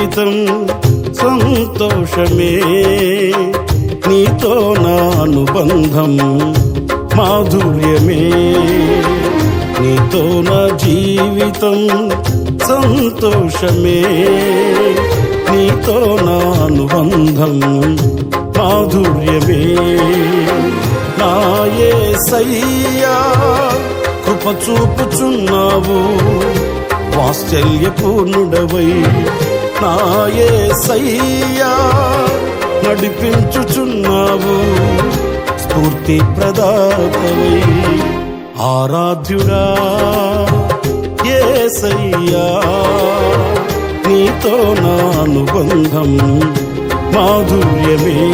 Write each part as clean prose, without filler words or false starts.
జీవితం సంతోషమే, నీతో నా అనుబంధం మాధుర్యమే. నీతో నా జీవితం సంతోషమే, నీతో నా అనుబంధం మాధుర్యమే. నా యేసయ్యా కృప చూపుచున్నావు, వాత్సల్యపూర్ణుడవై. నా యేసయ్యా నడిపించుచున్నావు, స్ఫూర్తి ప్రదాతవై. ఆరాధ్యుడా యేసయ్యా, నీతో నా అనుబంధం మాధుర్యమే.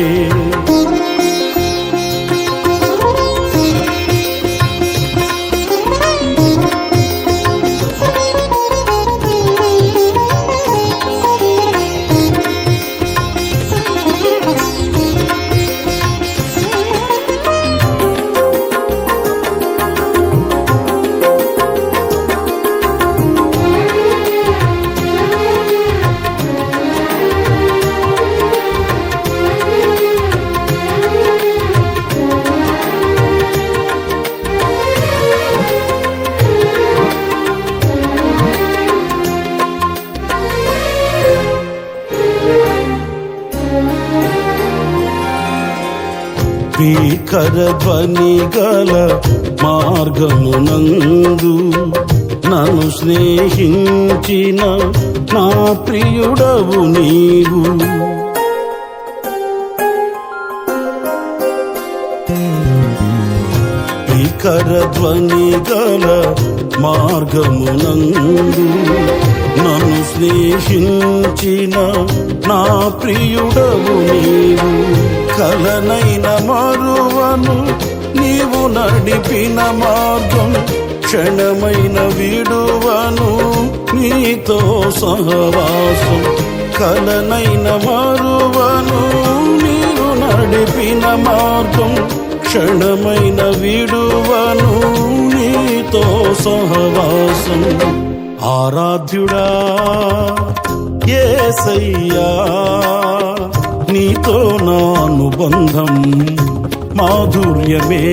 భీకర ధ్వని గల మార్గమునందు నన్ను స్నేహించిన నా ప్రియుడవు నీవు. భీకర ధ్వని గల మార్గమునందు నన్ను స్నేహించిన నా ప్రియుడవు నీవు. కలనైన మరువను నీవు నడిపిన మార్గం, క్షణమైన విడువను నీతో సహవాసం. కలనైన మరువను నీవు నడిపిన మార్గం, క్షణమైన విడువను నీతో సహవాసం. ఆరాధ్యుడా యేసయ్యా, నీతో నా అనుబంధం మాధుర్యమే.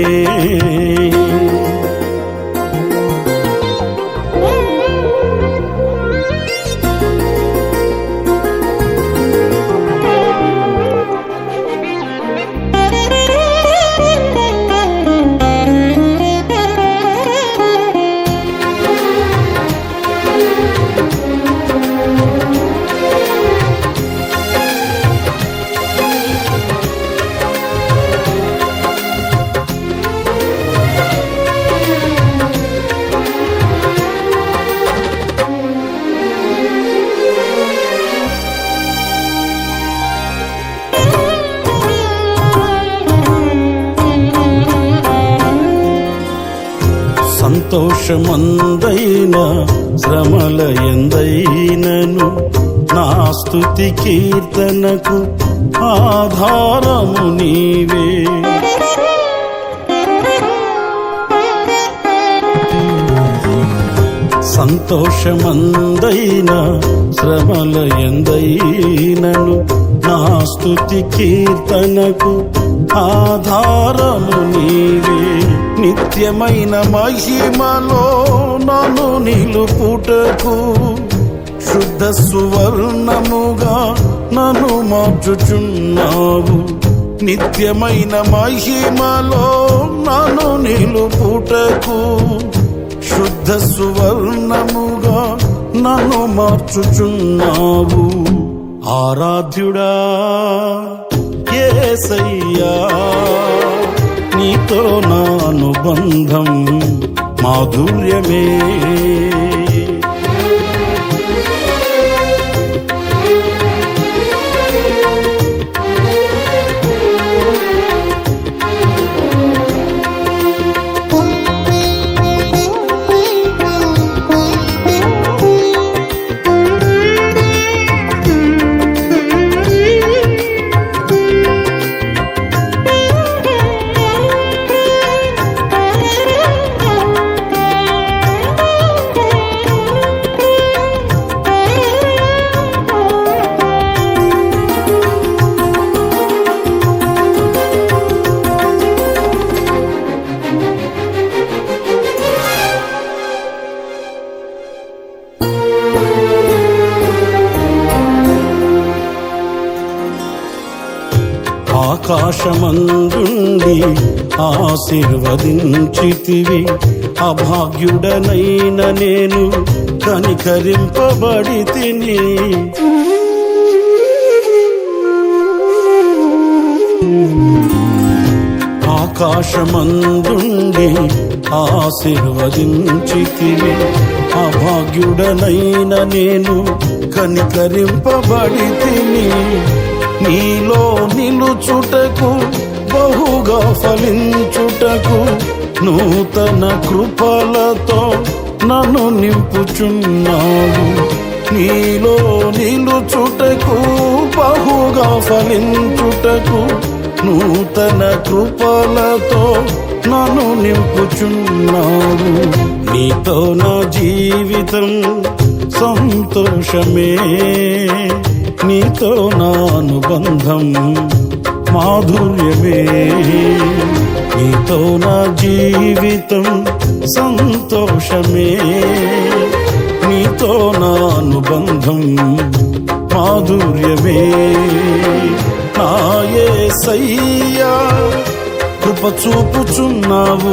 సంతోషమందైన శ్రమల ఎందైనను నా స్తుతి కీర్తనకు ఆధారము నీవే. సంతోషమందైన శ్రమల ఎందైనను నా స్తుతి కీర్తనకు ఆధారము నీవే. నిత్యమైన మహిమలో నన్ను నిలుపుటకు శుద్ధ సువర్ణముగా నన్ను మార్చుచున్నావు. నిత్యమైన మహిమలో నన్ను నిలుపుటకు శుద్ధ సువర్ణముగా నన్ను మార్చుచున్నావు. ఆరాధ్యుడా యేసయ్యా, నీతో నా అనుబంధం మాధుర్యమే. ఆకాశమందుండి ఆశీర్వదించితివి, అభాగ్యుడనైన నేను కనికరింపబడి తిని. ఆకాశమందుండి ఆశీర్వదించితివి, అభాగ్యుడనైన నేను కనికరింపబడి తిని. నీలో నిలుచుటకు బహుగా ఫలించుటకు నూతన కృపలతో నన్ను నింపుచున్నావు. నీలో నిలుచుటకు బహుగా ఫలించుటకు నూతన కృపలతో నన్ను నింపుచున్నావు. నీతో నా జీవితం సంతోషమే, నీతో నా అనుబంధం మాధుర్యమే. నీతో నా జీవితం సంతోషమే, నీతో నా అనుబంధం మాధుర్యమే. నా యేసయ్యా కృప చూపుచున్నావు,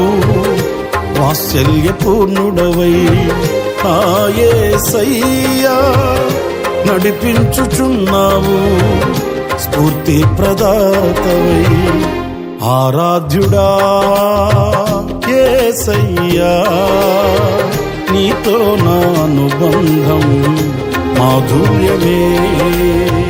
వాత్సల్యపూర్ణుడవై. నా యేసయ్యా నడిపించుచున్నావు, స్ఫూర్తి ప్రదాతవై. ఆరాధ్యుడా యేసయ్యా, నీతో నా అనుబంధం మాధుర్యమే.